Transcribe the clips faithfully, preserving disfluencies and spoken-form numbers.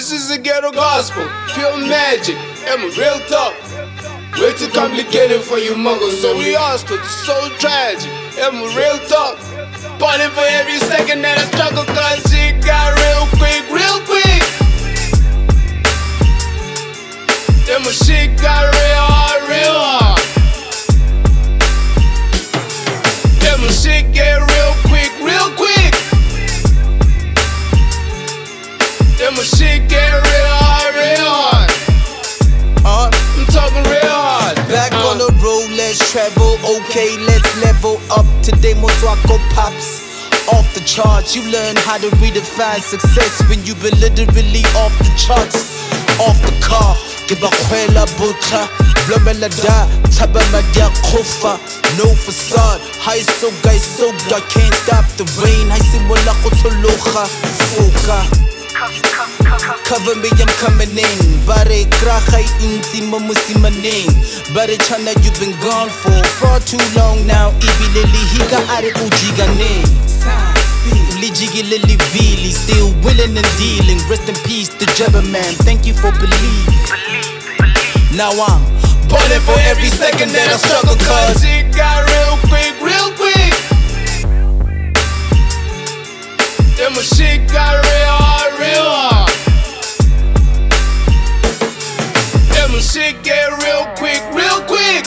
This is a ghetto gospel, pure magic, and my real talk. Way too complicated for you muggles, so we all stood so tragic, and my real talk. Party for every second that I struggle, cause shit got real quick, real quick. Then my shit got real hard, real hard. Then my shit get real quick, real quick. Then my shit get real hard, real hard. Uh, I'm talking real hard. Back uh. on the road, let's travel. Okay, let's level up. Today, Motuako pops off the charts. You learn how to redefine success when you've been literally off the charts. Off the car, give a kwela bucha, blomela da, taba madia kofa. No facade, high so guys so I can't stop the rain. I see wala ko tologa, foka. Cover me, I'm coming in. Bare krahay inti mamusi maning. Bare chana, you've been gone for far too long now. Ibi lili higa are ujiga ne. Lijigi lili vili, still willing and dealing. Rest in peace, the Jabba man. Thank you for believing. Now I'm pulling for every second that I struggle, cause it got real quick, real quick. Then my shit got real hard, real hard. Then my shit get real quick, real quick.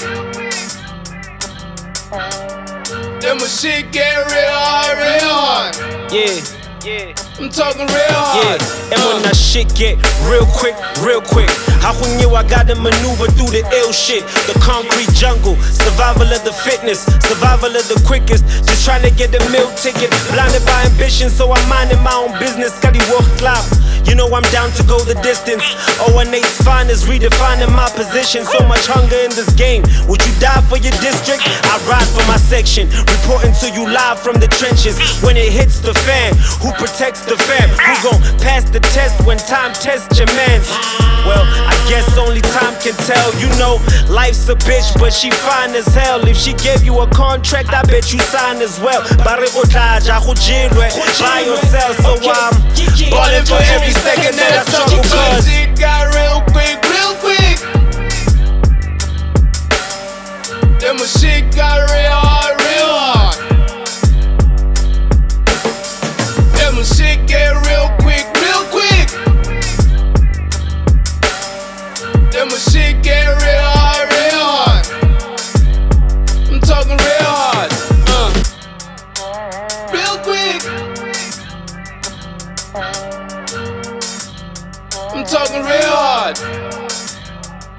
Then my shit get real hard, real hard. Yeah, yeah. I'm talking real hard. Yeah, and when that shit get real quick, real quick. How when you I gotta maneuver through the ill shit. The concrete jungle, survival of the fitness, survival of the quickest. Just trying to get the meal ticket, blinded by ambition, so I'm minding my own business. Gotta work clout. You know I'm down to go the distance. O N eight's finest, redefining my position. So much hunger in this game. Would you die for your district? I ride for my section, reporting to you live from the trenches. When it hits the fan, who protects the fam? Who gon' pass the test when time tests your mans? Well, I guess only time can tell. You know, life's a bitch, but she fine as hell. If she gave you a contract, I bet you sign as well. By yourself, so I'm ballin' for every second that I struggle, cause it got real quick, real quick. Then my shit got real hard, real hard. Then my shit get real quick, real quick. Then my shit get real hard, real hard. I'm talking real hard, uh. Real quick. I'm talking real hard.